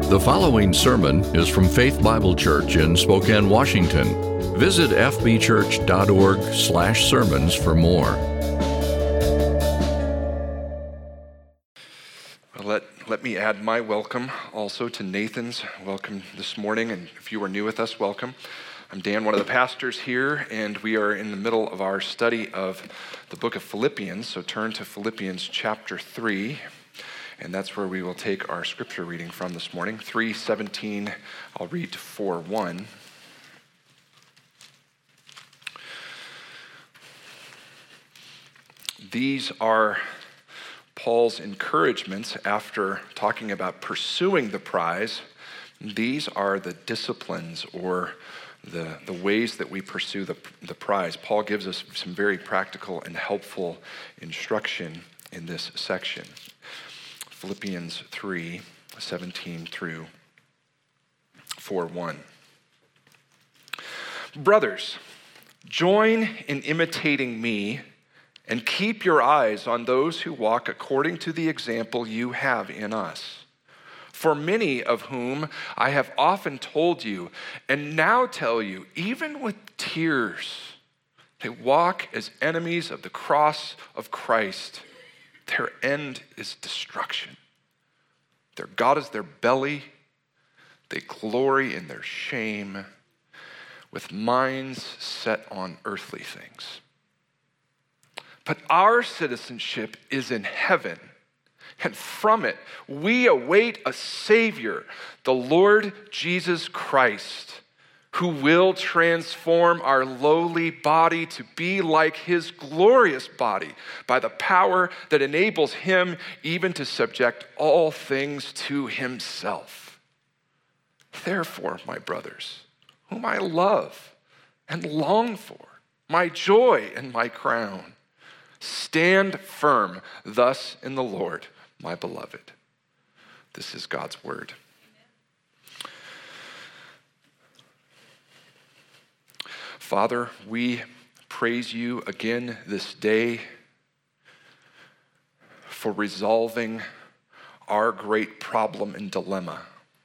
The following sermon is from Faith Bible Church in Spokane, Washington. Visit fbchurch.org/sermons for more. Let me add my welcome also to Nathan's welcome this morning. And if you are new with us, welcome. I'm Dan, one of the pastors here, and we are in the middle of our study of the book of Philippians. So turn to Philippians chapter 3. And that's where we will take our scripture reading from this morning. 3:17, I'll read to 4:1. These are Paul's encouragements after talking about pursuing the prize. These are the disciplines or the ways that we pursue the prize. Paul gives us some very practical and helpful instruction in this section. Philippians 3:17 through 4:1. Brothers, join in imitating me and keep your eyes on those who walk according to the example you have in us. For many of whom I have often told you, and now tell you, even with tears, they walk as enemies of the cross of Christ. Their end is destruction. Their God is their belly. They glory in their shame, with minds set on earthly things. But our citizenship is in heaven, and from it we await a Savior, the Lord Jesus Christ, who will transform our lowly body to be like his glorious body by the power that enables him even to subject all things to himself. Therefore, my brothers, whom I love and long for, my joy and my crown, stand firm thus in the Lord, my beloved. This is God's word. Father, we praise you again this day for resolving our great problem and dilemma.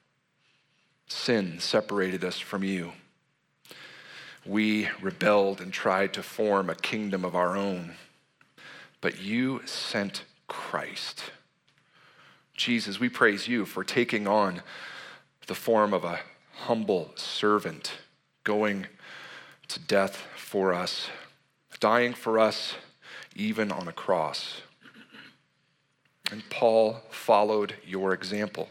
Sin separated us from you. We rebelled and tried to form a kingdom of our own, but you sent Christ. Jesus, we praise you for taking on the form of a humble servant, going to death for us, dying for us even on a cross. And Paul followed your example.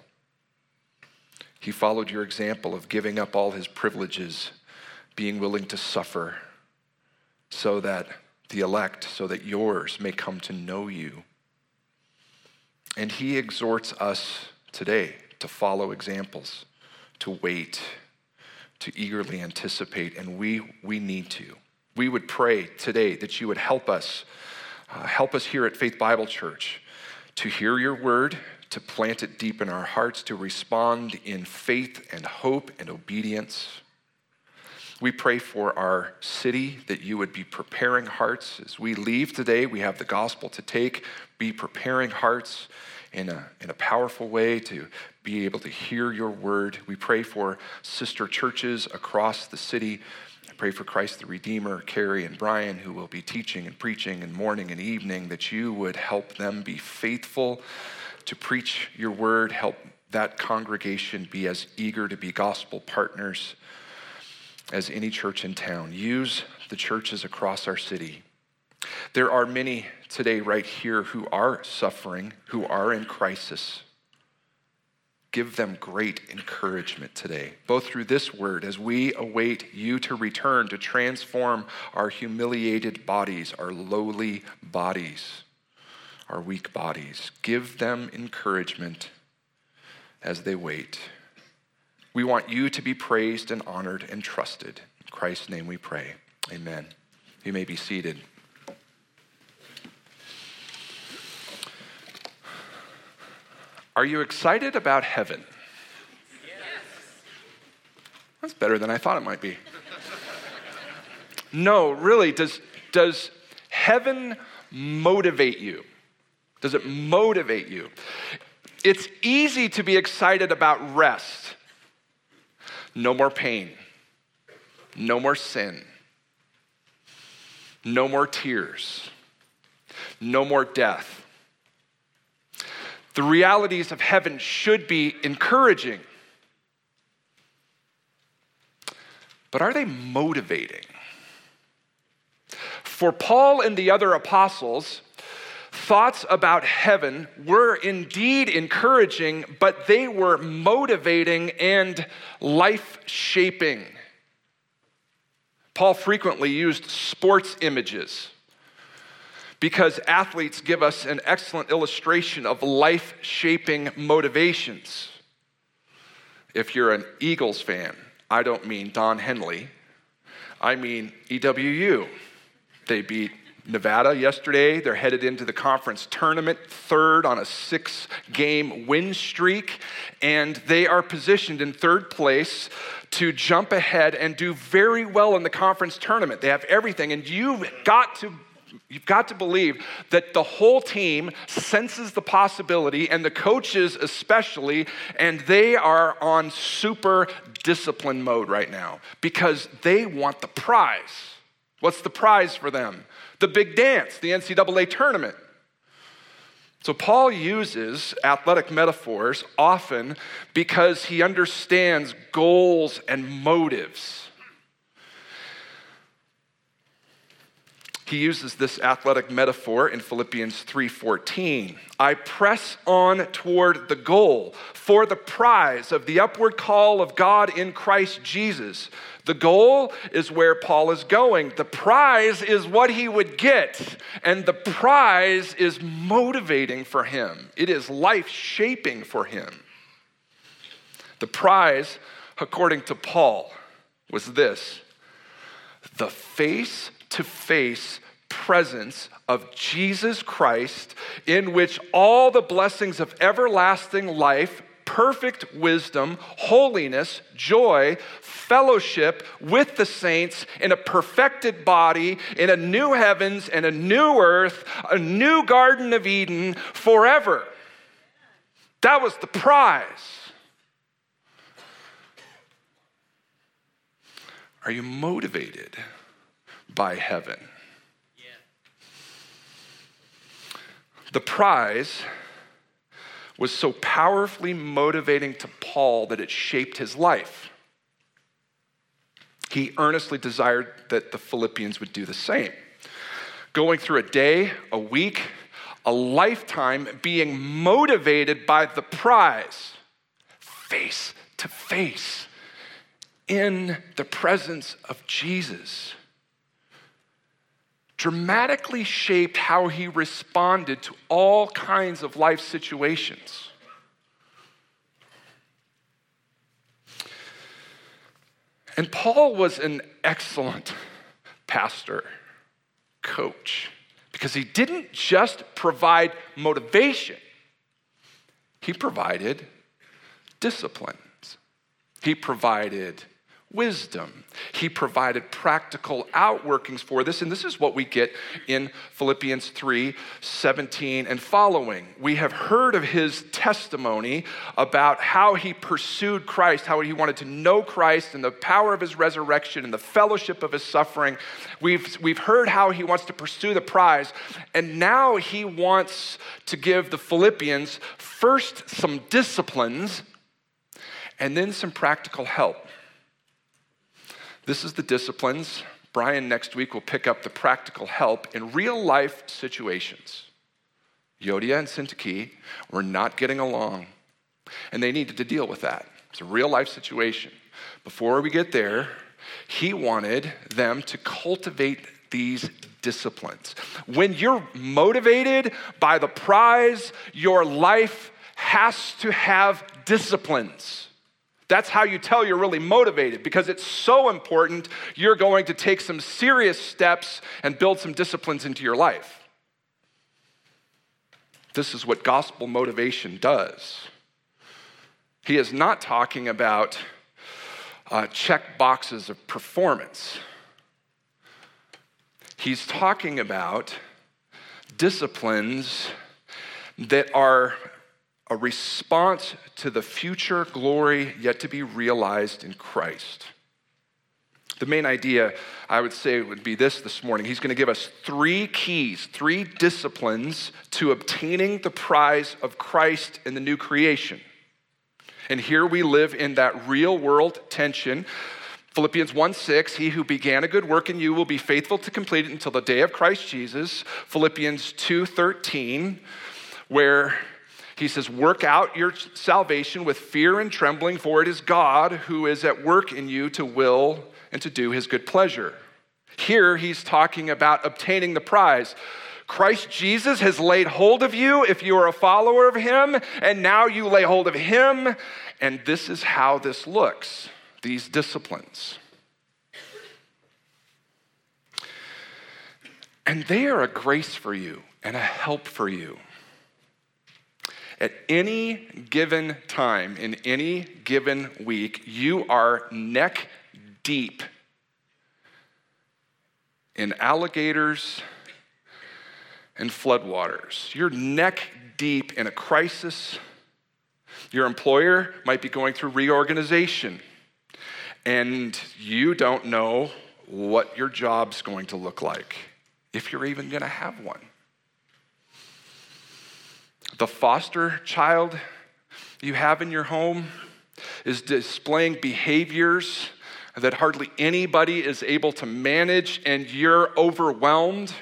He followed your example of giving up all his privileges, being willing to suffer so that the elect, so that yours may come to know you. And he exhorts us today to follow examples, to wait, to eagerly anticipate, and we need to. We would pray today that you would help us here at Faith Bible Church to hear your word, to plant it deep in our hearts, to respond in faith and hope and obedience. We pray for our city that you would be preparing hearts. As we leave today, we have the gospel to take, be preparing hearts in a powerful way to be able to hear your word. We pray for sister churches across the city. I pray for Christ the Redeemer, Carrie and Brian, who will be teaching and preaching in morning and evening, that you would help them be faithful to preach your word, help that congregation be as eager to be gospel partners as any church in town. Use the churches across our city. There are many today right here who are suffering, who are in crisis. Give them great encouragement today, both through this word as we await you to return to transform our humiliated bodies, our lowly bodies, our weak bodies. Give them encouragement as they wait. We want you to be praised and honored and trusted. In Christ's name we pray. Amen. You may be seated. Are you excited about heaven? Yes. That's better than I thought it might be. No, really, does heaven motivate you? Does it motivate you? It's easy to be excited about rest. No more pain. No more sin. No more tears. No more death. The realities of heaven should be encouraging. But are they motivating? For Paul and the other apostles, thoughts about heaven were indeed encouraging, but they were motivating and life-shaping. Paul frequently used sports images because athletes give us an excellent illustration of life-shaping motivations. If you're an Eagles fan, I don't mean Don Henley, I mean EWU. They beat Nevada yesterday. They're headed into the conference tournament, third on a 6-game win streak, and they are positioned in third place to jump ahead and do very well in the conference tournament. They have everything, and you've got to believe that the whole team senses the possibility, and the coaches especially, and they are on super discipline mode right now because they want the prize. What's the prize for them? The big dance, the NCAA tournament. So Paul uses athletic metaphors often because he understands goals and motives. He uses this athletic metaphor in Philippians 3:14. I press on toward the goal for the prize of the upward call of God in Christ Jesus. The goal is where Paul is going. The prize is what he would get, and the prize is motivating for him. It is life-shaping for him. The prize, according to Paul, was this: the face-to-face presence of Jesus Christ, in which all the blessings of everlasting life, perfect wisdom, holiness, joy, fellowship with the saints in a perfected body, in a new heavens and a new earth, a new Garden of Eden forever. That was the prize. Are you motivated by heaven? Yeah. The prize was so powerfully motivating to Paul that it shaped his life. He earnestly desired that the Philippians would do the same. Going through a day, a week, a lifetime being motivated by the prize, face to face, in the presence of Jesus, dramatically shaped how he responded to all kinds of life situations. And Paul was an excellent pastor, coach, because he didn't just provide motivation, he provided disciplines. He provided wisdom. He provided practical outworkings for this, and this is what we get in Philippians 3:17 and following. We have heard of his testimony about how he pursued Christ, how he wanted to know Christ and the power of his resurrection and the fellowship of his suffering. We've heard how he wants to pursue the prize, and now he wants to give the Philippians first some disciplines and then some practical help. This is the disciplines. Brian next week will pick up the practical help in real life situations. Yodia and Syntyche were not getting along, and they needed to deal with that. It's a real life situation. Before we get there, he wanted them to cultivate these disciplines. When you're motivated by the prize, your life has to have disciplines. That's how you tell you're really motivated, because it's so important. You're going to take some serious steps and build some disciplines into your life. This is what gospel motivation does. He is not talking about check boxes of performance. He's talking about disciplines that are a response to the future glory yet to be realized in Christ. The main idea, I would say, would be this morning. He's going to give us 3 keys, 3 disciplines to obtaining the prize of Christ in the new creation. And here we live in that real world tension. Philippians 1:6, he who began a good work in you will be faithful to complete it until the day of Christ Jesus. Philippians 2:13, where he says, work out your salvation with fear and trembling, for it is God who is at work in you to will and to do his good pleasure. Here he's talking about obtaining the prize. Christ Jesus has laid hold of you if you are a follower of him, and now you lay hold of him, and this is how this looks, these disciplines. And they are a grace for you and a help for you. At any given time, in any given week, you are neck deep in alligators and floodwaters. You're neck deep in a crisis. Your employer might be going through reorganization, and you don't know what your job's going to look like, if you're even going to have one. The foster child you have in your home is displaying behaviors that hardly anybody is able to manage, and you're overwhelmed.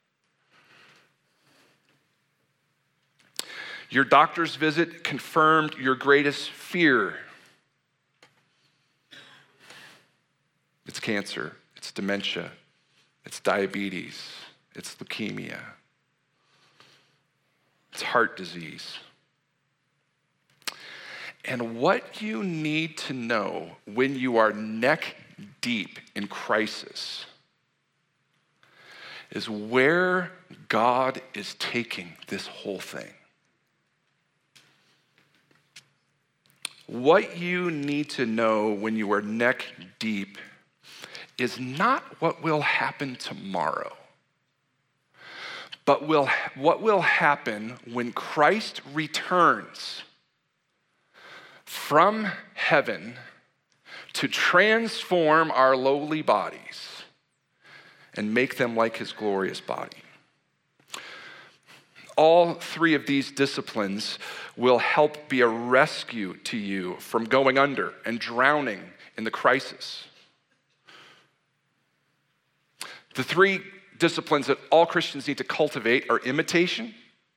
Your doctor's visit confirmed your greatest fear. It's cancer, it's dementia, it's diabetes, it's leukemia, it's heart disease. And what you need to know when you are neck deep in crisis is where God is taking this whole thing. What you need to know when you are neck deep is not what will happen tomorrow, but what will happen when Christ returns from heaven to transform our lowly bodies and make them like his glorious body. All 3 of these disciplines will help be a rescue to you from going under and drowning in the crisis. The 3 disciplines that all Christians need to cultivate are imitation,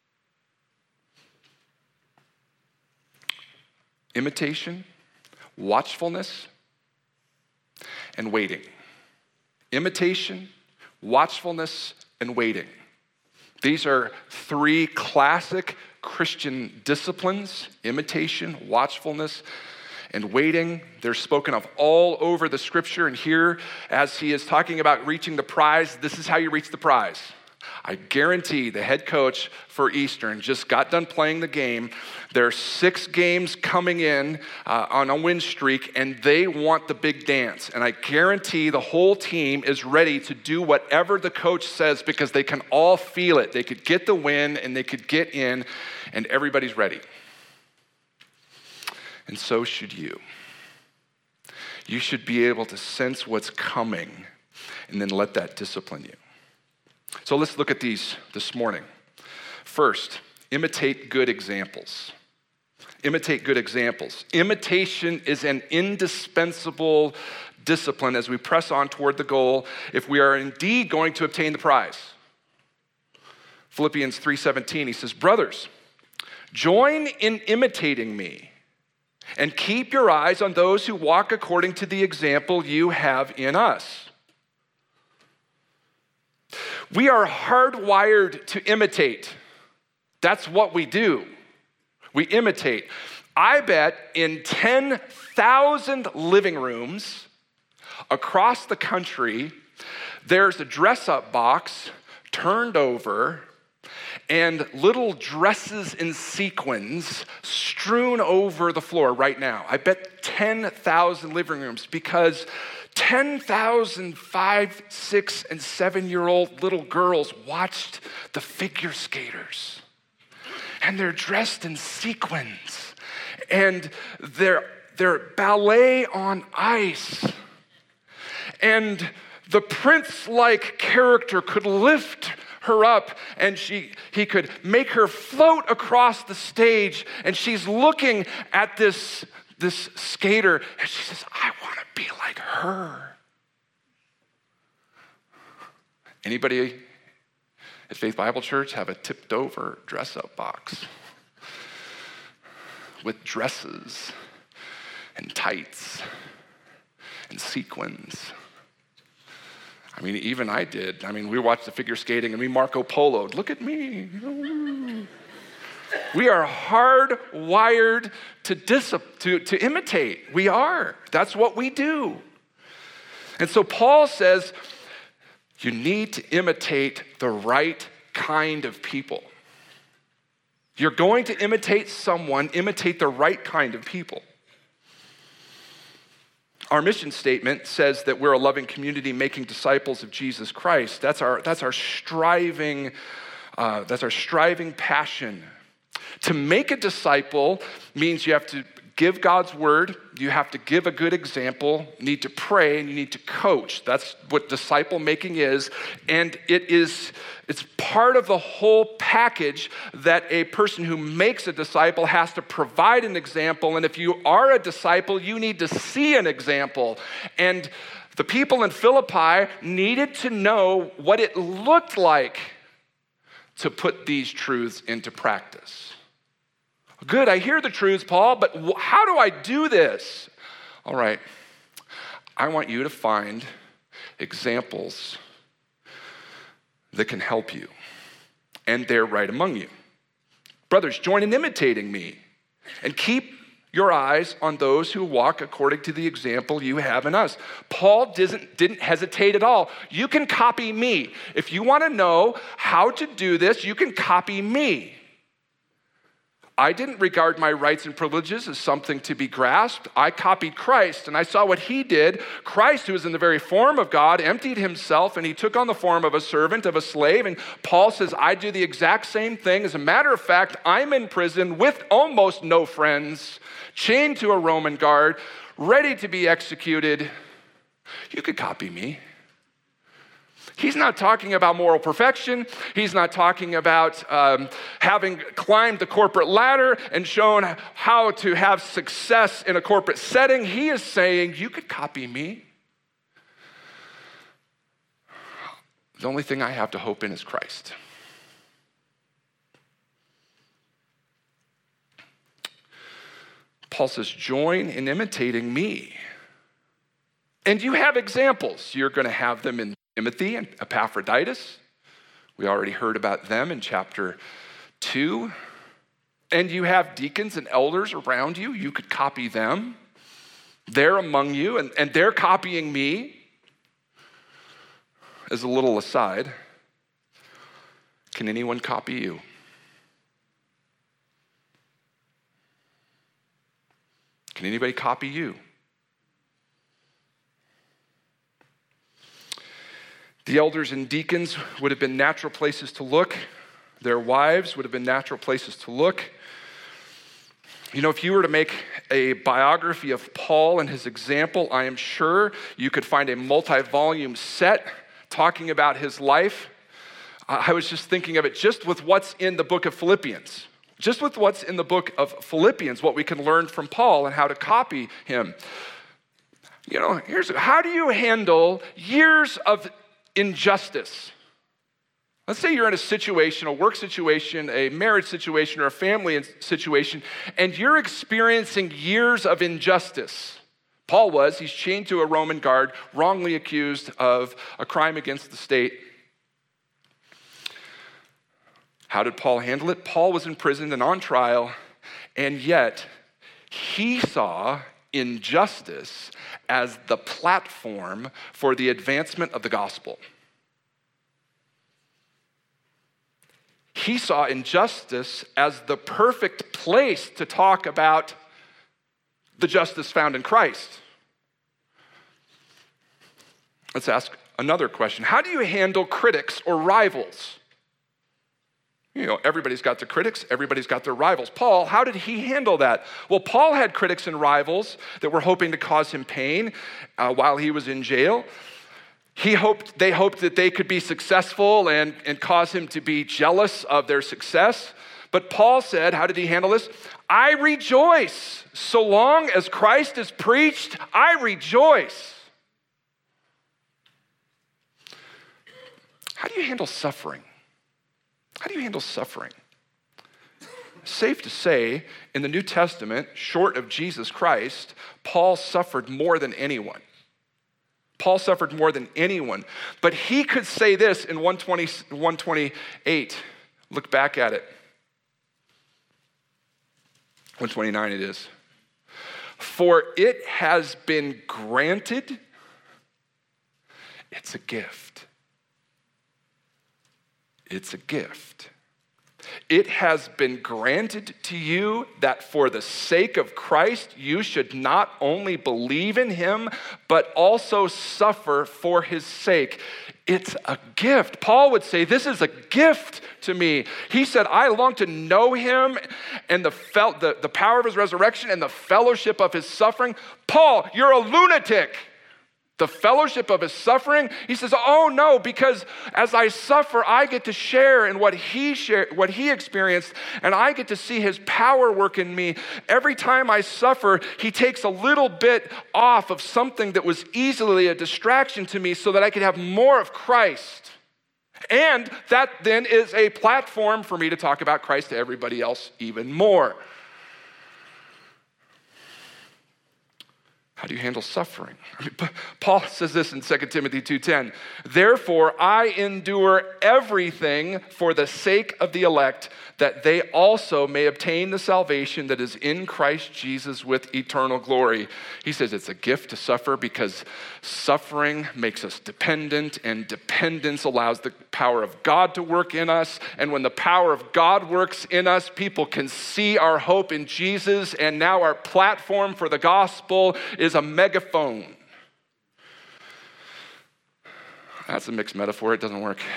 watchfulness, and waiting. Imitation, watchfulness, and waiting. These are 3 classic Christian disciplines: imitation, watchfulness, and waiting. They're spoken of all over the scripture, and here, as he is talking about reaching the prize, this is how you reach the prize. I guarantee the head coach for Eastern just got done playing the game. There are 6 games coming in on a win streak, and they want the big dance. And I guarantee the whole team is ready to do whatever the coach says because they can all feel it. They could get the win, and they could get in, and everybody's ready. And so should you. You should be able to sense what's coming and then let that discipline you. So let's look at these this morning. First, imitate good examples. Imitate good examples. Imitation is an indispensable discipline as we press on toward the goal if we are indeed going to obtain the prize. Philippians 3:17, he says, brothers, join in imitating me and keep your eyes on those who walk according to the example you have in us. We are hardwired to imitate. That's what we do. We imitate. I bet in 10,000 living rooms across the country, there's a dress-up box turned over and little dresses in sequins strewn over the floor right now. I bet 10,000 living rooms because 10,000 5, 6, and 7-year-old little girls watched the figure skaters. and they're dressed in sequins, and they're ballet on ice. And the prince-like character could lift her up, and he could make her float across the stage, and she's looking at this skater, and she says, I want to be like her. Anybody at Faith Bible Church have a tipped over dress-up box with dresses and tights and sequins? I mean, even I did. I mean, we watched the figure skating and we Marco Polo'd. Look at me. We are hardwired to imitate. We are. That's what we do. And so Paul says, you need to imitate the right kind of people. You're going to imitate someone, imitate the right kind of people. Our mission statement says that we're a loving community making disciples of Jesus Christ. That's our striving passion. To make a disciple means you have to give God's word, you have to give a good example, you need to pray, and you need to coach. That's what disciple making is. And it's part of the whole package that a person who makes a disciple has to provide an example. And if you are a disciple, you need to see an example. And the people in Philippi needed to know what it looked like to put these truths into practice. Good, I hear the truths, Paul, but how do I do this? All right, I want you to find examples that can help you, and they're right among you. Brothers, join in imitating me, and keep your eyes on those who walk according to the example you have in us. Paul didn't hesitate at all. You can copy me. If you want to know how to do this, you can copy me. I didn't regard my rights and privileges as something to be grasped. I copied Christ, and I saw what he did. Christ, who was in the very form of God, emptied himself, and he took on the form of a servant, of a slave. And Paul says, I do the exact same thing. As a matter of fact, I'm in prison with almost no friends, chained to a Roman guard, ready to be executed. You could copy me. He's not talking about moral perfection. He's not talking about having climbed the corporate ladder and shown how to have success in a corporate setting. He is saying, you could copy me. The only thing I have to hope in is Christ. Paul says, join in imitating me. And you have examples. You're going to have them in Timothy and Epaphroditus. We already heard about them in chapter 2. And you have deacons and elders around you. You could copy them. They're among you, and they're copying me. As a little aside, can anyone copy you? Can anybody copy you? The elders and deacons would have been natural places to look. Their wives would have been natural places to look. You know, if you were to make a biography of Paul and his example, I am sure you could find a multi-volume set talking about his life. I was just thinking of it just with what's in the book of Philippians. Just with what's in the book of Philippians, what we can learn from Paul and how to copy him. You know, how do you handle years of injustice? Let's say you're in a situation, a work situation, a marriage situation, or a family situation, and you're experiencing years of injustice. Paul was. He's chained to a Roman guard, wrongly accused of a crime against the state. How did Paul handle it? Paul was imprisoned and on trial, and yet he saw injustice as the platform for the advancement of the gospel. He saw injustice as the perfect place to talk about the justice found in Christ. Let's ask another question. How do you handle critics or rivals? Everybody's got their critics, everybody's got their rivals. Paul, how did he handle that? Well, Paul had critics and rivals that were hoping to cause him pain while he was in jail. They hoped that they could be successful and cause him to be jealous of their success. But Paul said, how did he handle this? I rejoice. So long as Christ is preached, I rejoice. How do you handle suffering? How do you handle suffering? Safe to say, in the New Testament, short of Jesus Christ, Paul suffered more than anyone. Paul suffered more than anyone. But he could say this in 128. Look back at it. 129 it is. For it has been granted, it's a gift. It's a gift. It has been granted to you that for the sake of Christ, you should not only believe in him, but also suffer for his sake. It's a gift. Paul would say, this is a gift to me. He said, I long to know him and the power of his resurrection and the fellowship of his suffering. Paul, you're a lunatic. The fellowship of his suffering. He says, oh no, because as I suffer, I get to share in what he experienced, and I get to see his power work in me. Every time I suffer, he takes a little bit off of something that was easily a distraction to me so that I could have more of Christ. And that then is a platform for me to talk about Christ to everybody else even more. How do you handle suffering? Paul says this in 2 Timothy 2:10. Therefore, I endure everything for the sake of the elect, that they also may obtain the salvation that is in Christ Jesus with eternal glory. He says it's a gift to suffer because suffering makes us dependent, and dependence allows the power of God to work in us. And when the power of God works in us, people can see our hope in Jesus, and now our platform for the gospel is a megaphone. That's a mixed metaphor. It doesn't work.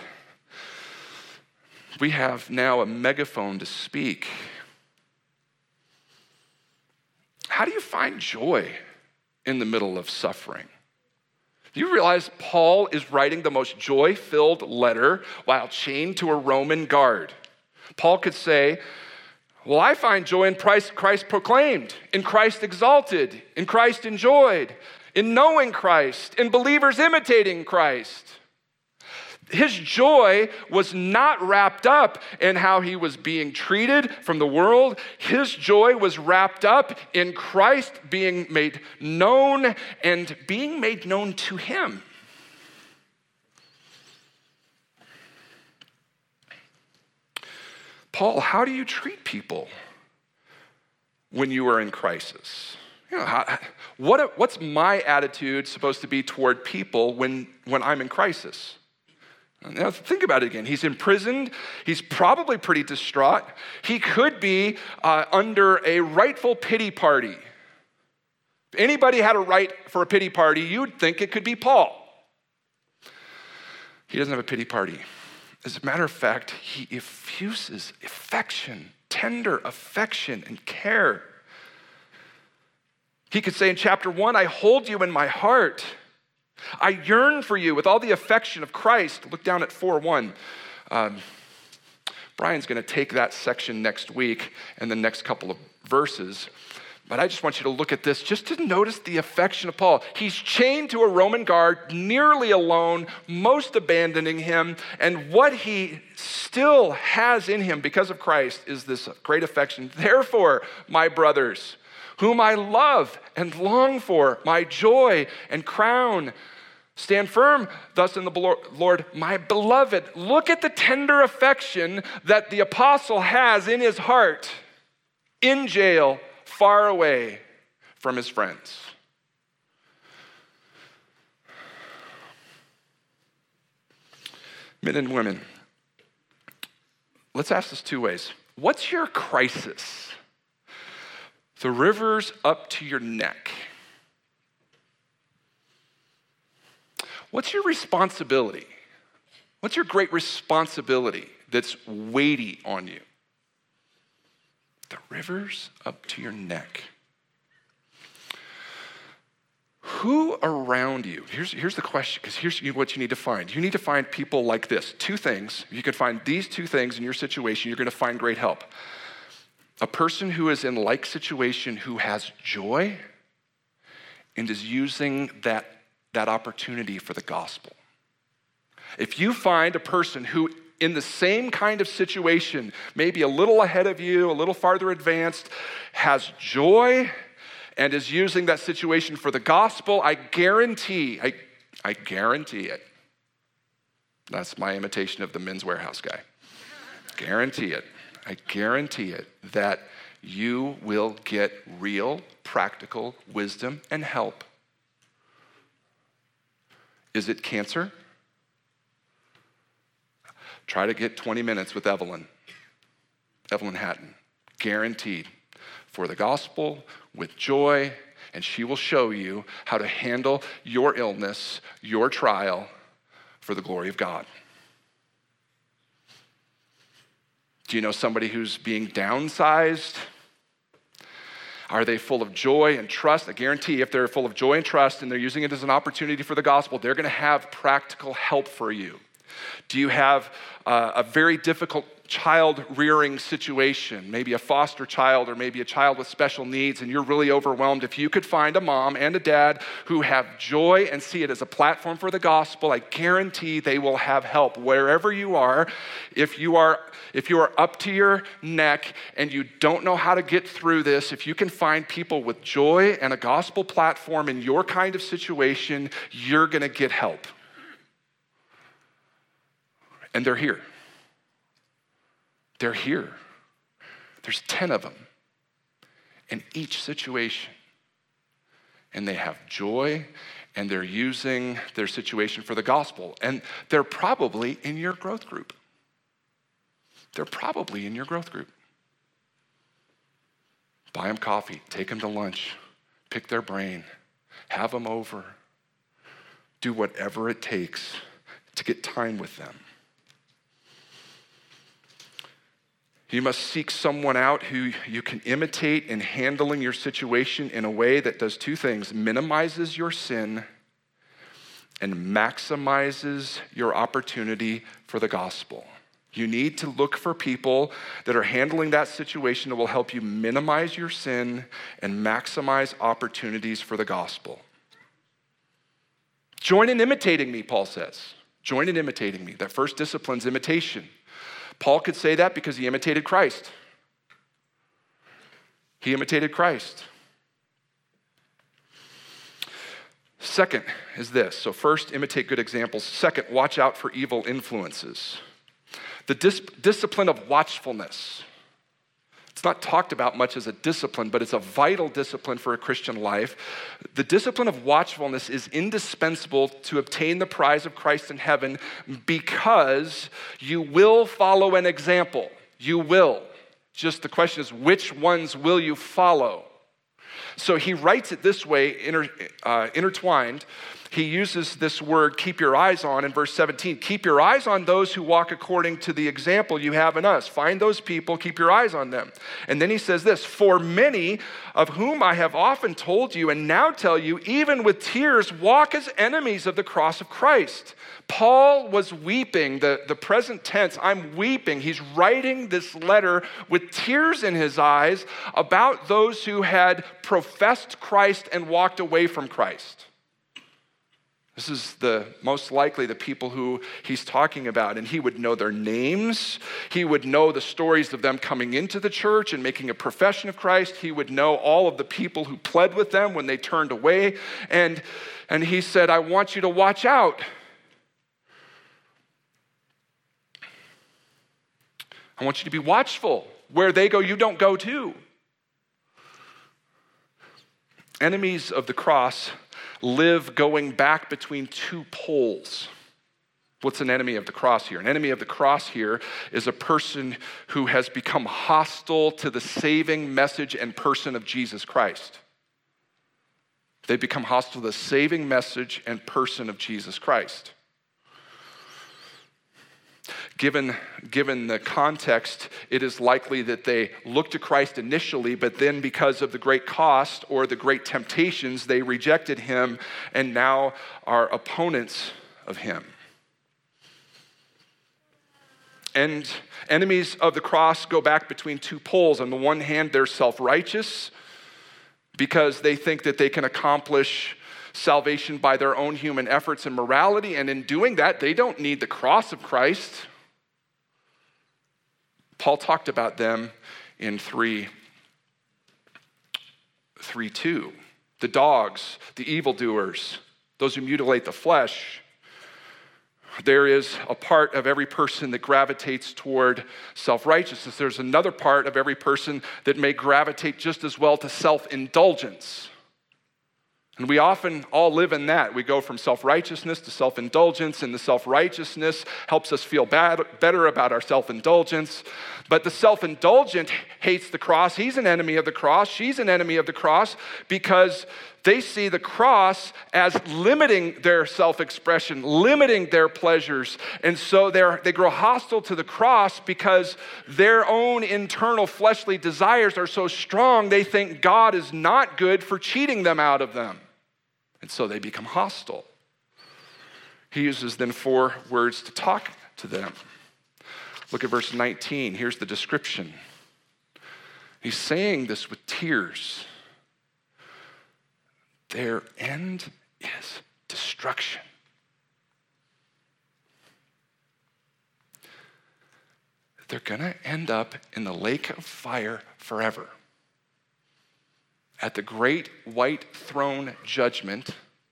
We have now a megaphone to speak. How do you find joy in the middle of suffering? Do you realize Paul is writing the most joy-filled letter while chained to a Roman guard? Paul could say, well, I find joy in Christ proclaimed, in Christ exalted, in Christ enjoyed, in knowing Christ, in believers imitating Christ. His joy was not wrapped up in how he was being treated from the world. His joy was wrapped up in Christ being made known and being made known to him. Paul, how do you treat people when you are in crisis? What's my attitude supposed to be toward people when I'm in crisis? Now think about it again. He's imprisoned. He's probably pretty distraught. He could be under a rightful pity party. If anybody had a right for a pity party, you'd think it could be Paul. He doesn't have a pity party. As a matter of fact, he effuses affection, tender affection and care. He could say in chapter 1, I hold you in my heart. I yearn for you with all the affection of Christ. Look down at 4:1. Brian's going to take that section next week and the next couple of verses. But I just want you to look at this just to notice the affection of Paul. He's chained to a Roman guard, nearly alone, most abandoning him. And what he still has in him because of Christ is this great affection. Therefore, my brothers, whom I love and long for, my joy and crown, stand firm thus in the Lord, my beloved. Look at the tender affection that the apostle has in his heart, in jail, far away from his friends. Men and women, let's ask this two ways. What's your crisis? The river's up to your neck. What's your responsibility? What's your great responsibility? that's weighty on you. The river's up to your neck. Who around you, here's the question, because here's what you need to find. You need to find people like this. Two things. If you could find these two things in your situation, you're going to find great help. A person who is in like situation who has joy and is using that opportunity for the gospel. If you find a person who in the same kind of situation, maybe a little ahead of you, a little farther advanced, has joy and is using that situation for the gospel, I guarantee it. That's my imitation of the Men's Warehouse guy. I guarantee it that you will get real, practical wisdom and help. Is it cancer? Try to get 20 minutes with Evelyn Hatton. Guaranteed. For the gospel, with joy, and she will show you how to handle your illness, your trial, for the glory of God. Do you know somebody who's being downsized? Are they full of joy and trust? I guarantee if they're full of joy and trust and they're using it as an opportunity for the gospel, they're going to have practical help for you. Do you have a very difficult child rearing situation, maybe a foster child or maybe a child with special needs, and you're really overwhelmed? If you could find a mom and a dad who have joy and see it as a platform for the gospel, I guarantee they will have help wherever you are. If you are up to your neck and you don't know how to get through this, if you can find people with joy and a gospel platform in your kind of situation, you're going to get help. And they're here. They're here. There's 10 of them in each situation. And they have joy, and they're using their situation for the gospel. And they're probably in your growth group. Buy them coffee, take them to lunch, pick their brain, have them over. Do whatever it takes to get time with them. You must seek someone out who you can imitate in handling your situation in a way that does two things: minimizes your sin and maximizes your opportunity for the gospel. You need to look for people that are handling that situation that will help you minimize your sin and maximize opportunities for the gospel. Join in imitating me, Paul says. Join in imitating me. That first discipline's imitation. Paul could say that because he imitated Christ. He imitated Christ. Second is this. So first, imitate good examples. Second, watch out for evil influences. The discipline of watchfulness. It's not talked about much as a discipline, but it's a vital discipline for a Christian life. The discipline of watchfulness is indispensable to obtain the prize of Christ in heaven because you will follow an example. You will. Just the question is, which ones will you follow? So he writes it this way, intertwined. He uses this word, keep your eyes on, in verse 17. Keep your eyes on those who walk according to the example you have in us. Find those people, keep your eyes on them. And then he says this, for many of whom I have often told you and now tell you, even with tears, walk as enemies of the cross of Christ. Paul was weeping, the present tense, I'm weeping. He's writing this letter with tears in his eyes about those who had professed Christ and walked away from Christ. This is most likely the people who he's talking about, and he would know their names. He would know the stories of them coming into the church and making a profession of Christ. He would know all of the people who pled with them when they turned away. And he said, I want you to watch out. I want you to be watchful. Where they go, you don't go too. Enemies of the cross live going back between two poles. What's an enemy of the cross here? An enemy of the cross here is a person who has become hostile to the saving message and person of Jesus Christ. They become hostile to the saving message and person of Jesus Christ. Given the context, it is likely that they looked to Christ initially, but then because of the great cost or the great temptations, they rejected him and now are opponents of him. And enemies of the cross go back between two poles. On the one hand, they're self-righteous because they think that they can accomplish salvation by their own human efforts and morality, and in doing that, they don't need the cross of Christ. Paul talked about them in 3:2. The dogs, the evildoers, those who mutilate the flesh. There is a part of every person that gravitates toward self-righteousness. There's another part of every person that may gravitate just as well to self-indulgence. And we often all live in that. We go from self-righteousness to self-indulgence, and the self-righteousness helps us feel better about our self-indulgence. But the self-indulgent hates the cross. He's an enemy of the cross. She's an enemy of the cross because they see the cross as limiting their self-expression, limiting their pleasures. And so they grow hostile to the cross because their own internal fleshly desires are so strong, they think God is not good for cheating them out of them. And so they become hostile. He uses then 4 words to talk to them. Look at verse 19. Here's the description. He's saying this with tears. Their end is destruction. They're going to end up in the lake of fire forever. At the great white throne judgment,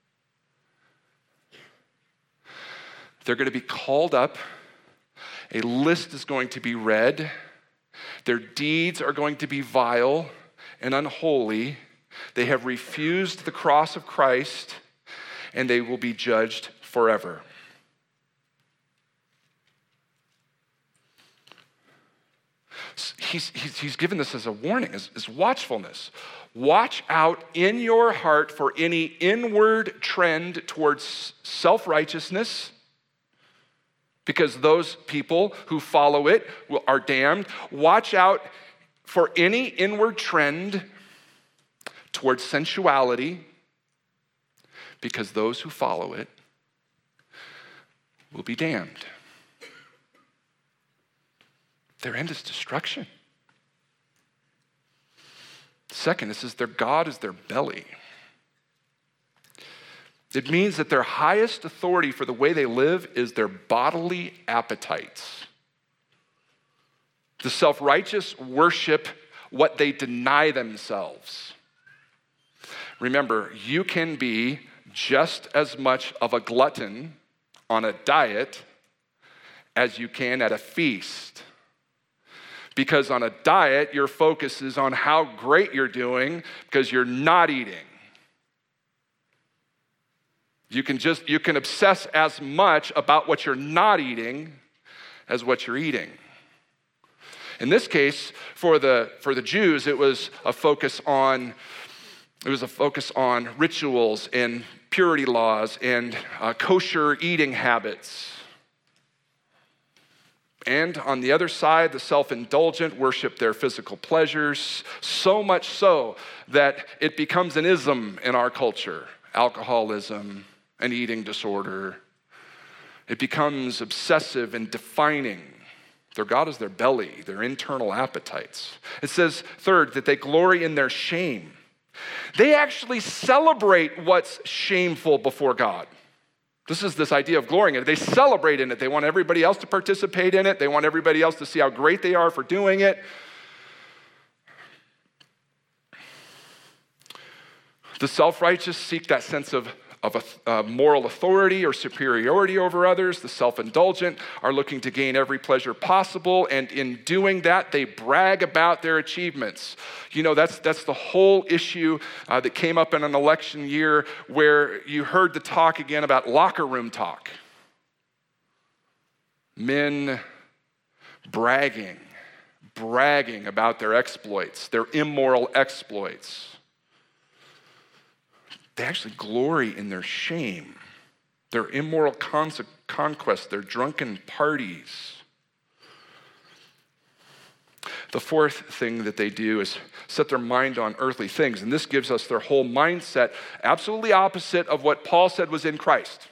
they're going to be called up. A list is going to be read. Their deeds are going to be vile and unholy. They have refused the cross of Christ, and they will be judged forever. He's given this as a warning, as watchfulness. Watch out in your heart for any inward trend towards self-righteousness, because those people who follow it are damned. Watch out for any inward trend towards sensuality, because those who follow it will be damned. Their end is destruction. Second, it says their God is their belly. It means that their highest authority for the way they live is their bodily appetites. The self-righteous worship what they deny themselves. Remember, you can be just as much of a glutton on a diet as you can at a feast. Because on a diet, your focus is on how great you're doing because you're not eating. You can obsess as much about what you're not eating as what you're eating. In this case, for the Jews, it was a focus on rituals and purity laws and kosher eating habits. And on the other side, the self-indulgent worship their physical pleasures, so much so that it becomes an ism in our culture. Alcoholism, an eating disorder. It becomes obsessive and defining. Their God is their belly, their internal appetites. It says, third, that they glory in their shame. They actually celebrate what's shameful before God. This is this idea of glorying in it. They celebrate in it. They want everybody else to participate in it. They want everybody else to see how great they are for doing it. The self-righteous seek that sense of moral authority or superiority over others. The self-indulgent are looking to gain every pleasure possible, and in doing that, they brag about their achievements. You know, that's the whole issue that came up in an election year where you heard the talk again about locker room talk. Men bragging about their exploits, their immoral exploits. They actually glory in their shame. their immoral conquest, their drunken parties. The fourth thing that they do is set their mind on earthly things, and this gives us their whole mindset, absolutely opposite of what Paul said was in Christ.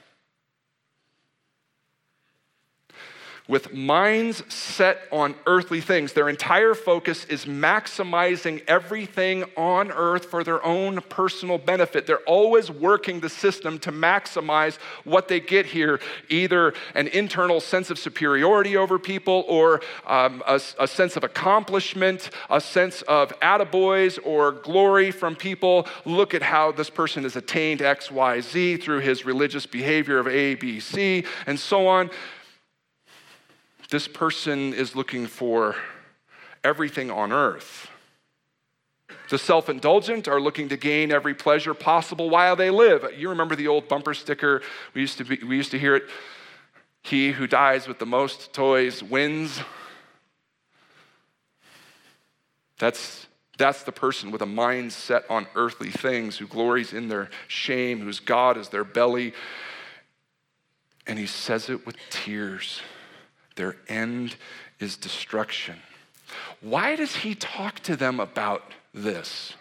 With minds set on earthly things, their entire focus is maximizing everything on earth for their own personal benefit. They're always working the system to maximize what they get here, either an internal sense of superiority over people or a sense of accomplishment, a sense of attaboys or glory from people. Look at how this person has attained X, Y, Z through his religious behavior of A, B, C, and so on. This person is looking for everything on earth. The self-indulgent are looking to gain every pleasure possible while they live. You remember the old bumper sticker? We used to hear it. He who dies with the most toys wins. That's the person with a mind set on earthly things, who glories in their shame, whose God is their belly. And he says it with tears. Their end is destruction. Why does he talk to them about this?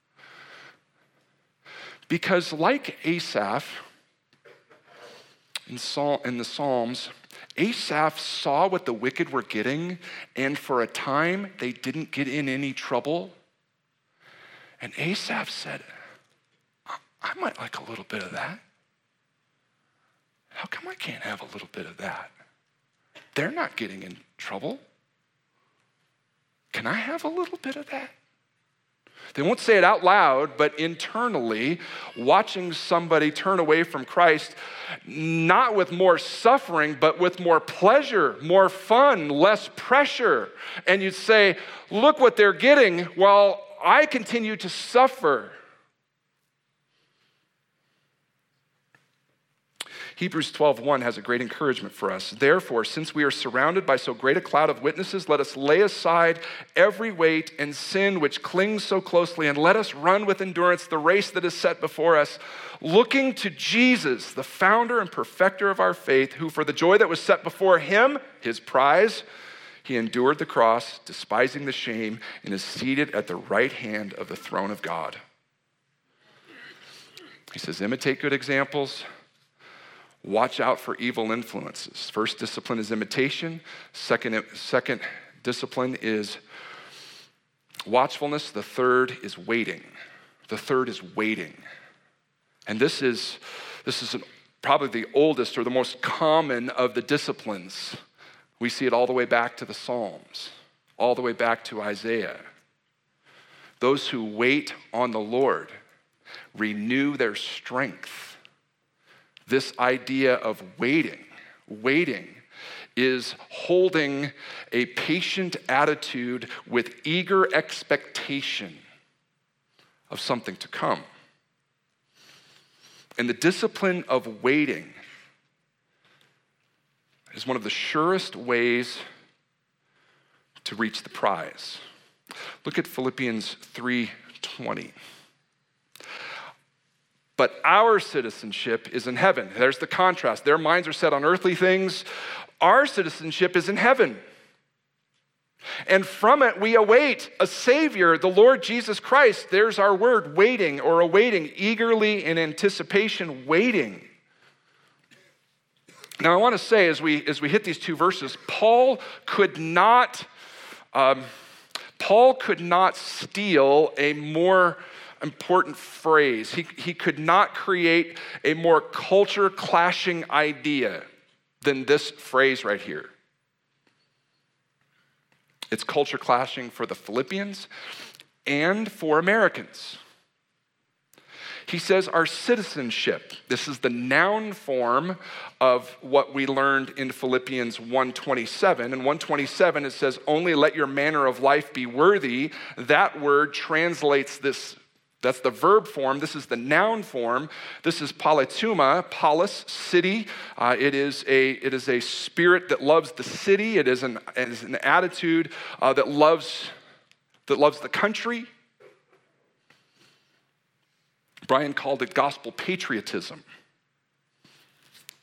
Because like Asaph in the Psalms, Asaph saw what the wicked were getting, and for a time they didn't get in any trouble. And Asaph said, I might like a little bit of that. How come I can't have a little bit of that? They're not getting in trouble. Can I have a little bit of that? They won't say it out loud, but internally, watching somebody turn away from Christ, not with more suffering, but with more pleasure, more fun, less pressure. And you'd say, look what they're getting while I continue to suffer. Hebrews 12:1 has a great encouragement for us. Therefore, since we are surrounded by so great a cloud of witnesses, let us lay aside every weight and sin which clings so closely, and let us run with endurance the race that is set before us, looking to Jesus, the founder and perfecter of our faith, who for the joy that was set before him, his prize, he endured the cross, despising the shame, and is seated at the right hand of the throne of God. He says, imitate good examples. Watch out for evil influences. First discipline is imitation. Second discipline is watchfulness. The third is waiting. And this is probably the oldest or the most common of the disciplines. We see it all the way back to the Psalms, all the way back to Isaiah. Those who wait on the Lord renew their strength. This idea of waiting is holding a patient attitude with eager expectation of something to come. And the discipline of waiting is one of the surest ways to reach the prize. Look at Philippians 3:20. But our citizenship is in heaven. There's the contrast. Their minds are set on earthly things. Our citizenship is in heaven. And from it we await a Savior, the Lord Jesus Christ. There's our word, waiting or awaiting, eagerly in anticipation, waiting. Now I want to say as we hit these two verses, Paul could not steal a more important phrase. He could not create a more culture-clashing idea than this phrase right here. It's culture-clashing for the Philippians and for Americans. He says our citizenship. This is the noun form of what we learned in Philippians 1:27. In 1:27 it says, only let your manner of life be worthy. That word translates this. That's the verb form. This is the noun form. This is politeuma, polis, city. It is a spirit that loves the city. It is an attitude that loves the country. Brian called it gospel patriotism.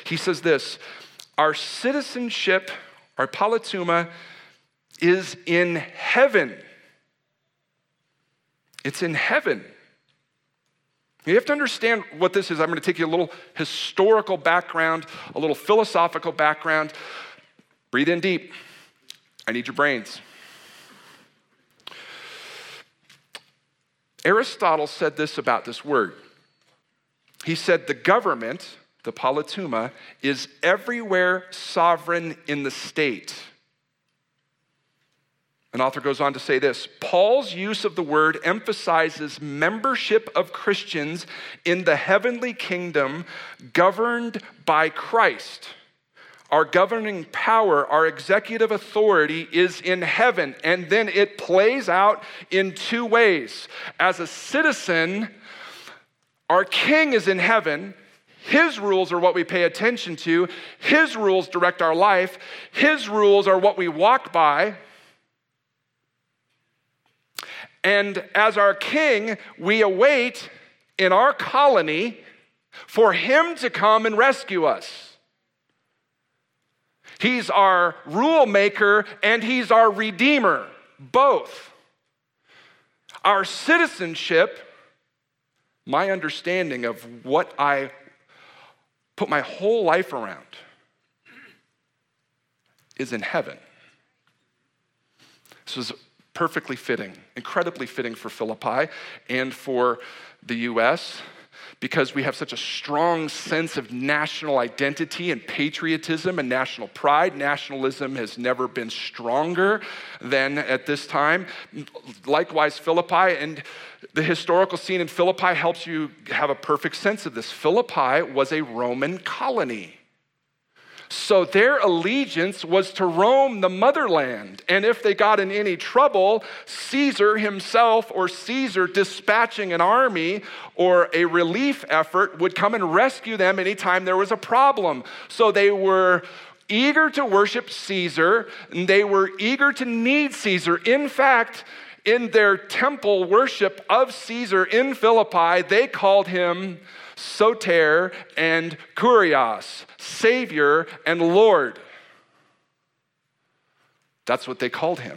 He says this, our citizenship, our politeuma, is in heaven. It's in heaven. You have to understand what this is. I'm going to take you a little historical background, a little philosophical background. Breathe in deep. I need your brains. Aristotle said this about this word. He said the government, the politeuma, is everywhere sovereign in the state. An author goes on to say this, Paul's use of the word emphasizes membership of Christians in the heavenly kingdom governed by Christ. Our governing power, our executive authority is in heaven, and then it plays out in two ways. As a citizen, our king is in heaven. His rules are what we pay attention to. His rules direct our life. His rules are what we walk by. And as our king, we await in our colony for him to come and rescue us. He's our rule maker and he's our redeemer, both. Our citizenship, my understanding of what I put my whole life around, is in heaven. This was perfectly fitting, incredibly fitting for Philippi and for the U.S. because we have such a strong sense of national identity and patriotism and national pride. Nationalism has never been stronger than at this time. Likewise, Philippi, and the historical scene in Philippi helps you have a perfect sense of this. Philippi was a Roman colony. So their allegiance was to Rome, the motherland. And if they got in any trouble, Caesar himself or Caesar dispatching an army or a relief effort would come and rescue them anytime there was a problem. So they were eager to worship Caesar, and they were eager to need Caesar. In fact, in their temple worship of Caesar in Philippi, they called him Soter and Kurios, Savior and Lord. That's what they called him.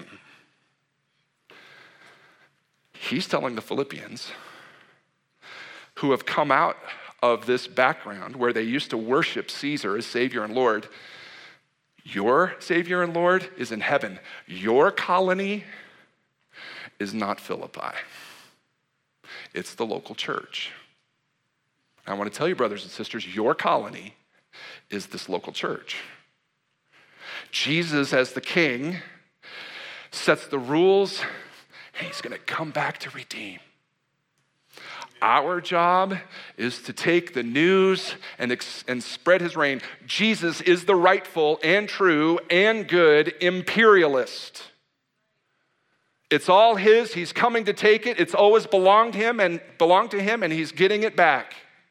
He's telling the Philippians, who have come out of this background where they used to worship Caesar as Savior and Lord, your Savior and Lord is in heaven. Your colony is not Philippi. It's the local church. I want to tell you, brothers and sisters, your colony is this local church. Jesus, as the king, sets the rules, and he's going to come back to redeem. Our job is to take the news and spread his reign. Jesus is the rightful and true and good imperialist. It's all his. He's coming to take it. It's always belonged to him, and he's getting it back.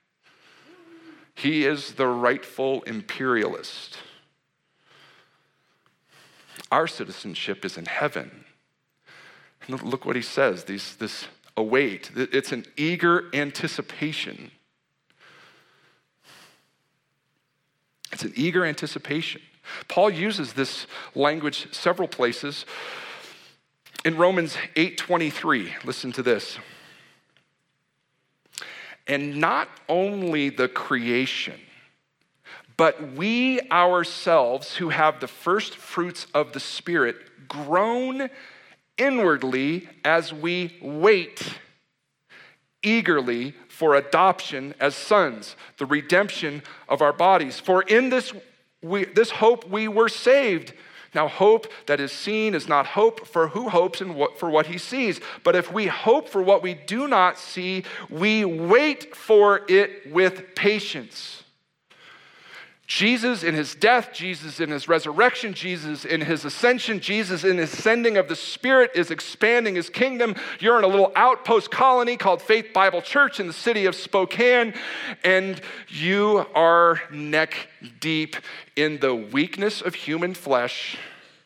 He is the rightful imperialist. Our citizenship is in heaven. And look what he says, this await. It's an eager anticipation. It's an eager anticipation. Paul uses this language several places. In Romans 8:23, listen to this. And not only the creation, but we ourselves who have the first fruits of the Spirit groan inwardly as we wait eagerly for adoption as sons, the redemption of our bodies. For in this hope we were saved. Now, hope that is seen is not hope, for who hopes for what he sees? But if we hope for what we do not see, we wait for it with patience. Jesus in his death, Jesus in his resurrection, Jesus in his ascension, Jesus in his sending of the Spirit is expanding his kingdom. You're in a little outpost colony called Faith Bible Church in the city of Spokane, and you are neck deep in the weakness of human flesh.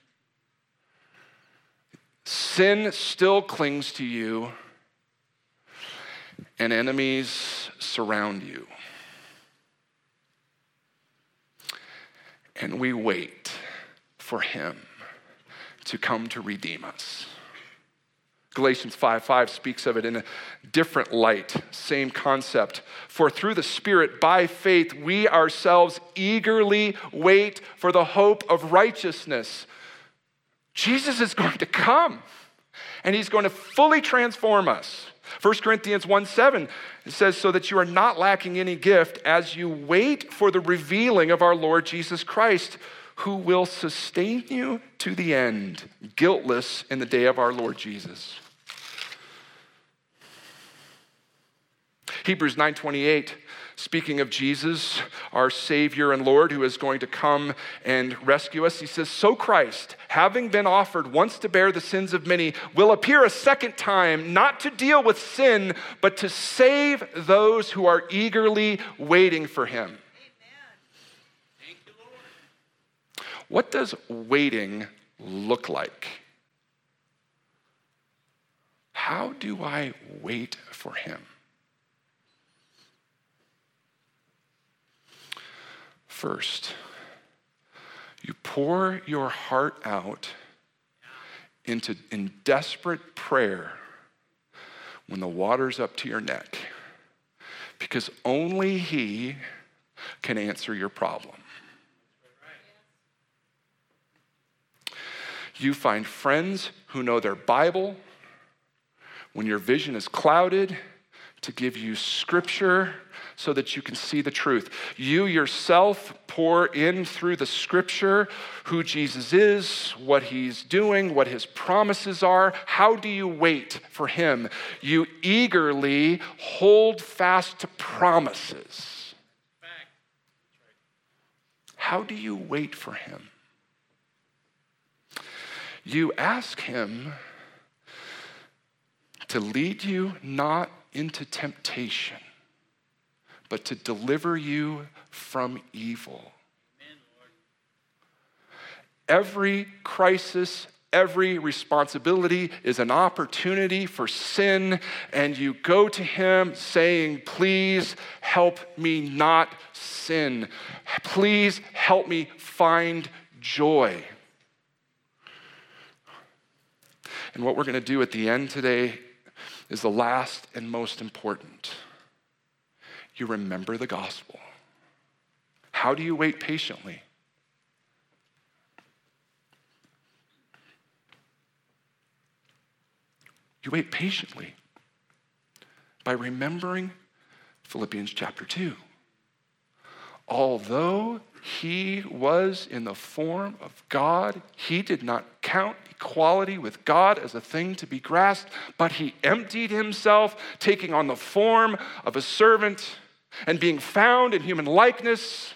Sin still clings to you, and enemies surround you. And we wait for him to come to redeem us. Galatians 5:5 speaks of it in a different light, same concept. For through the Spirit, by faith, we ourselves eagerly wait for the hope of righteousness. Jesus is going to come, and he's going to fully transform us. 1 Corinthians 1:7, it says, so that you are not lacking any gift as you wait for the revealing of our Lord Jesus Christ, who will sustain you to the end, guiltless in the day of our Lord Jesus. Hebrews 9:28, speaking of Jesus, our Savior and Lord, who is going to come and rescue us, he says, so Christ, having been offered once to bear the sins of many, will appear a second time, not to deal with sin, but to save those who are eagerly waiting for him. Amen. Thank you, Lord. What does waiting look like? How do I wait for him? First, you pour your heart out in desperate prayer when the water's up to your neck, because only he can answer your problem. You find friends who know their Bible when your vision is clouded to give you scripture so that you can see the truth. You yourself pour in through the scripture who Jesus is, what he's doing, what his promises are. How do you wait for him? You eagerly hold fast to promises. How do you wait for him? You ask him to lead you not into temptation, but to deliver you from evil. Amen, Lord. Every crisis, every responsibility is an opportunity for sin, and you go to him saying, please help me not sin. Please help me find joy. And what we're going to do at the end today is the last and most important. You remember the gospel. How do you wait patiently? You wait patiently by remembering Philippians chapter 2. Although he was in the form of God, he did not count equality with God as a thing to be grasped, but he emptied himself, taking on the form of a servant and being found in human likeness.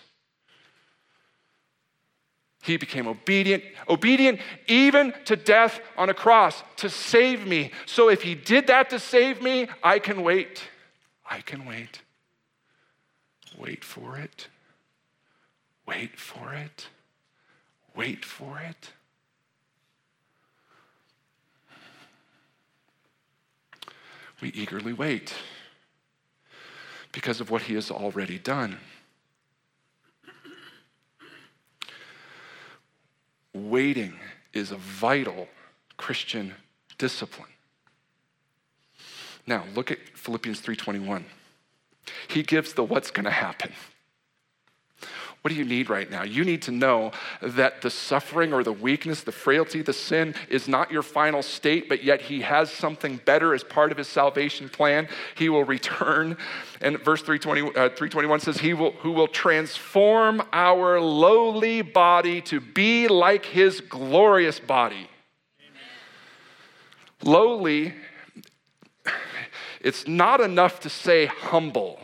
He became obedient even to death on a cross to save me. So if he did that to save me, I can wait. I can wait. Wait for it. Wait for it. Wait for it. We eagerly wait because of what he has already done. Waiting is a vital Christian discipline. Now, look at Philippians 3:21. He gives the what's going to happen. What do you need right now? You need to know that the suffering or the weakness, the frailty, the sin is not your final state, but yet he has something better as part of his salvation plan. He will return. And verse 321 says, who will transform our lowly body to be like his glorious body. Amen. Lowly, it's not enough to say humble.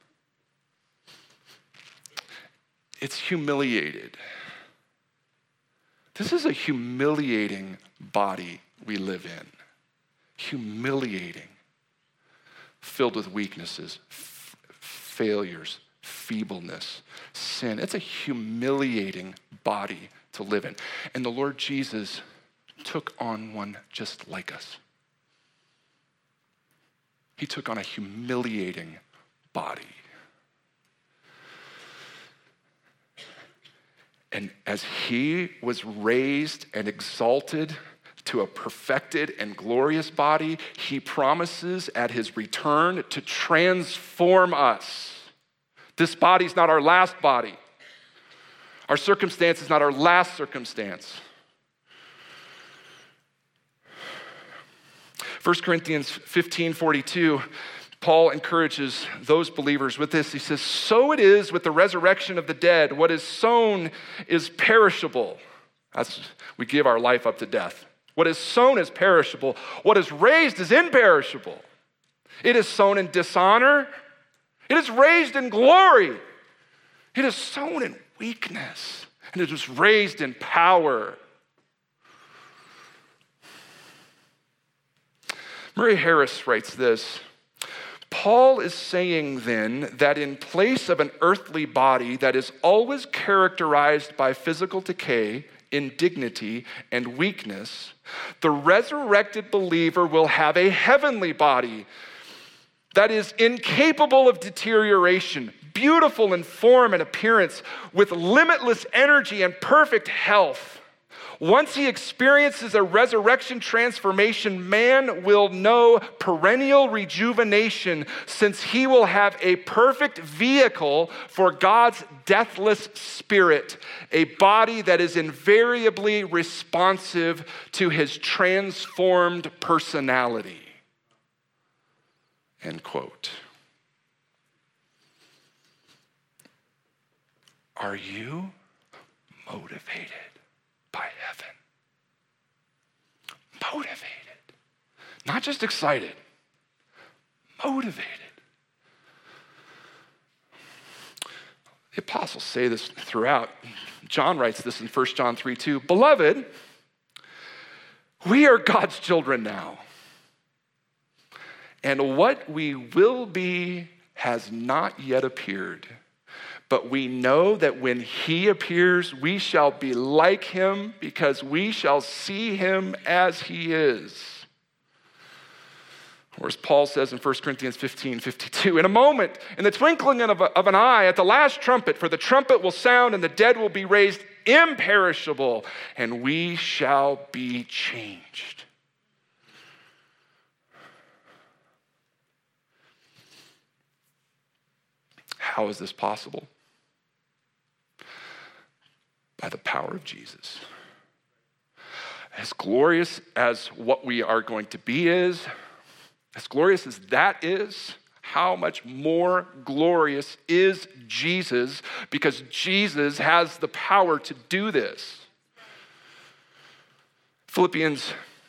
It's humiliated. This is a humiliating body we live in. Humiliating. Filled with weaknesses, failures, feebleness, sin. It's a humiliating body to live in. And the Lord Jesus took on one just like us. He took on a humiliating body. And as he was raised and exalted to a perfected and glorious body, he promises at his return to transform us. This body's not our last body. Our circumstance is not our last circumstance. 1 Corinthians 15:42, Paul encourages those believers with this. He says, so it is with the resurrection of the dead. What is sown is perishable. We give our life up to death. What is sown is perishable. What is raised is imperishable. It is sown in dishonor. It is raised in glory. It is sown in weakness. And it is raised in power. Murray Harris writes this. Paul is saying then that in place of an earthly body that is always characterized by physical decay, indignity, and weakness, the resurrected believer will have a heavenly body that is incapable of deterioration, beautiful in form and appearance, with limitless energy and perfect health. Once he experiences a resurrection transformation, man will know perennial rejuvenation, since he will have a perfect vehicle for God's deathless spirit, a body that is invariably responsive to his transformed personality. End quote. Are you motivated by heaven? Motivated. Not just excited. Motivated. The apostles say this throughout. John writes this in 1 John 3:2. Beloved, we are God's children now. And what we will be has not yet appeared. But we know that when he appears, we shall be like him, because we shall see him as he is. Or as Paul says in 1 Corinthians 15:52, in a moment, in the twinkling of an eye, at the last trumpet, for the trumpet will sound and the dead will be raised imperishable, and we shall be changed. How is this possible? By the power of Jesus. As glorious as what we are going to be is, as glorious as that is, how much more glorious is Jesus, because Jesus has the power to do this. Philippians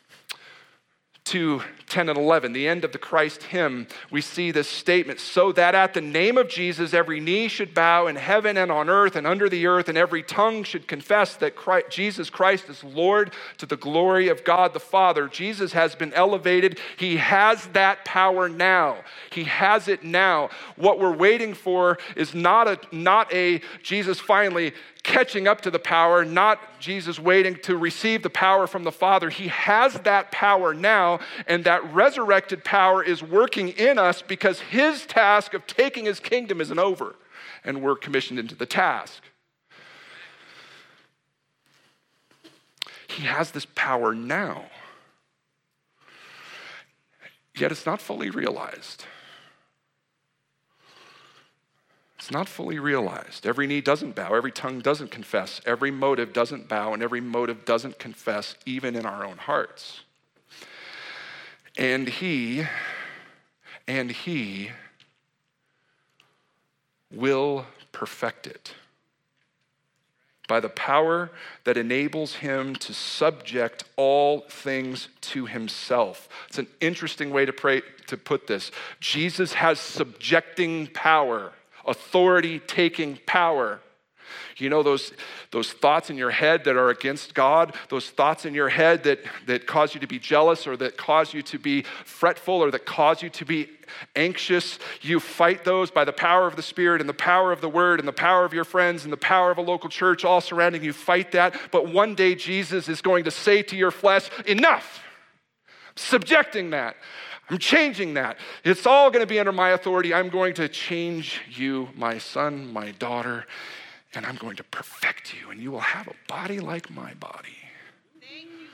2:10 and 11, the end of the Christ hymn, we see this statement, so that at the name of Jesus, every knee should bow in heaven and on earth and under the earth, and every tongue should confess that Jesus Christ is Lord, to the glory of God the Father. Jesus has been elevated. He has that power now. He has it now. What we're waiting for is not a Jesus finally catching up to the power, not Jesus waiting to receive the power from the Father. He has that power now, and that resurrected power is working in us, because his task of taking his kingdom isn't over, and we're commissioned into the task. He has this power now, yet it's not fully realized. It's not fully realized. Every knee doesn't bow, every tongue doesn't confess, every motive doesn't bow, and every motive doesn't confess, even in our own hearts. And he will perfect it by the power that enables him to subject all things to himself. It's an interesting way to put this. Jesus has subjecting power. Authority-taking power. You know those thoughts in your head that are against God, those thoughts in your head that cause you to be jealous, or that cause you to be fretful, or that cause you to be anxious. You fight those by the power of the Spirit and the power of the Word and the power of your friends and the power of a local church all surrounding you. Fight that. But one day Jesus is going to say to your flesh, enough. I'm subjecting that. I'm changing that. It's all going to be under my authority. I'm going to change you, my son, my daughter, and I'm going to perfect you, and you will have a body like my body. Thank you,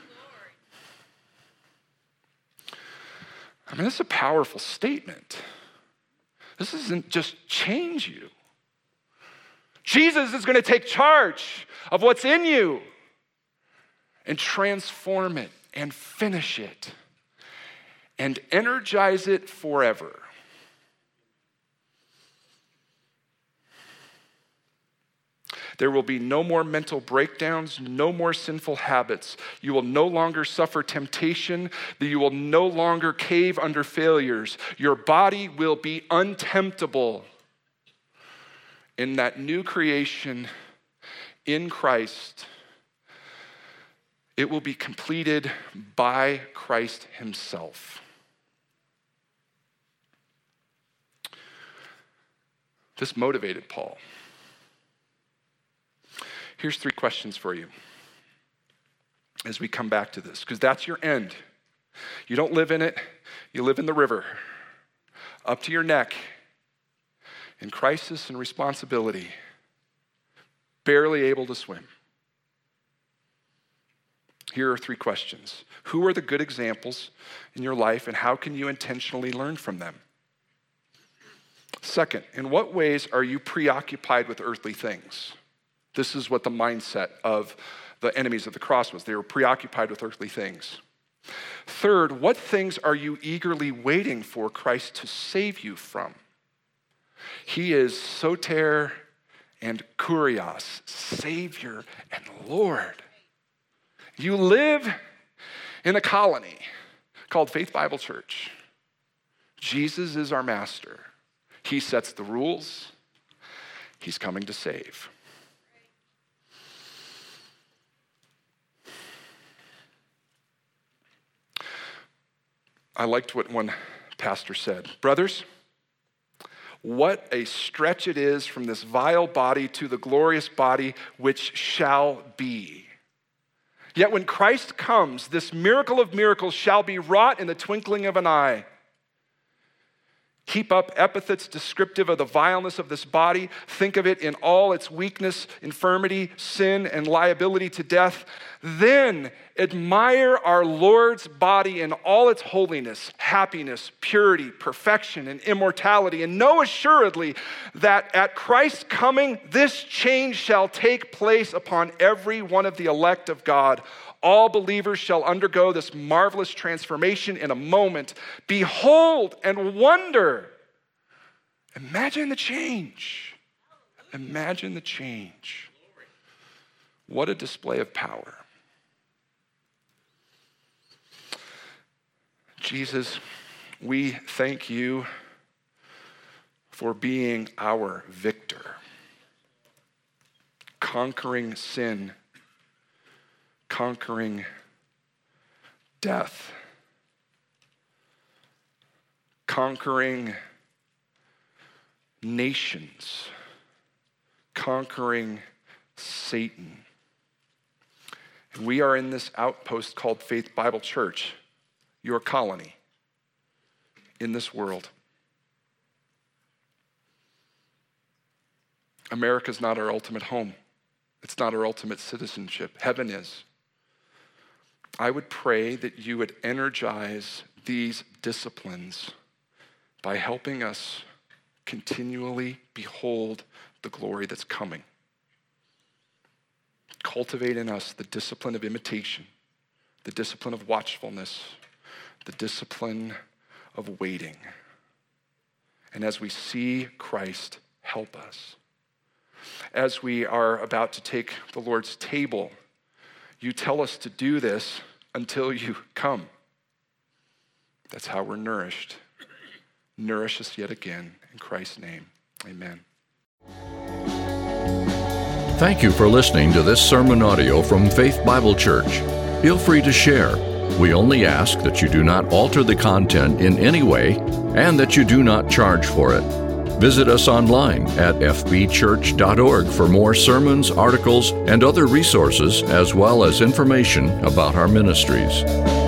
Lord. I mean, this is a powerful statement. This isn't just change you. Jesus is going to take charge of what's in you and transform it and finish it and energize it forever. There will be no more mental breakdowns, no more sinful habits. You will no longer suffer temptation. You will no longer cave under failures. Your body will be untemptable. In that new creation in Christ, it will be completed by Christ himself. This motivated Paul. Here's 3 questions for you as we come back to this, because that's your end. You don't live in it, you live in the river, up to your neck, in crisis and responsibility, barely able to swim. Here are 3 questions. Who are the good examples in your life, and how can you intentionally learn from them? Second, in what ways are you preoccupied with earthly things? This is what the mindset of the enemies of the cross was. They were preoccupied with earthly things. Third, what things are you eagerly waiting for Christ to save you from? He is soter and kurios, Savior and Lord. You live in a colony called Faith Bible Church. Jesus is our master. He sets the rules. He's coming to save. I liked what one pastor said. Brothers, what a stretch it is from this vile body to the glorious body which shall be. Yet when Christ comes, this miracle of miracles shall be wrought in the twinkling of an eye. Keep up epithets descriptive of the vileness of this body. Think of it in all its weakness, infirmity, sin, and liability to death. Then admire our Lord's body in all its holiness, happiness, purity, perfection, and immortality. And know assuredly that at Christ's coming, this change shall take place upon every one of the elect of God. All believers shall undergo this marvelous transformation in a moment. Behold and wonder. Imagine the change. Imagine the change. What a display of power. Jesus, we thank you for being our victor, conquering sin, conquering death, conquering nations, conquering Satan. And we are in this outpost called Faith Bible Church, your colony in this world. America's not our ultimate home. It's not our ultimate citizenship. Heaven is. I would pray that you would energize these disciplines by helping us continually behold the glory that's coming. Cultivate in us the discipline of imitation, the discipline of watchfulness, the discipline of waiting. And as we see Christ, help us. As we are about to take the Lord's table, you tell us to do this until you come. That's how we're nourished. Nourish us yet again. In Christ's name, amen. Thank you for listening to this sermon audio from Faith Bible Church. Feel free to share. We only ask that you do not alter the content in any way and that you do not charge for it. Visit us online at fbchurch.org for more sermons, articles, and other resources, as well as information about our ministries.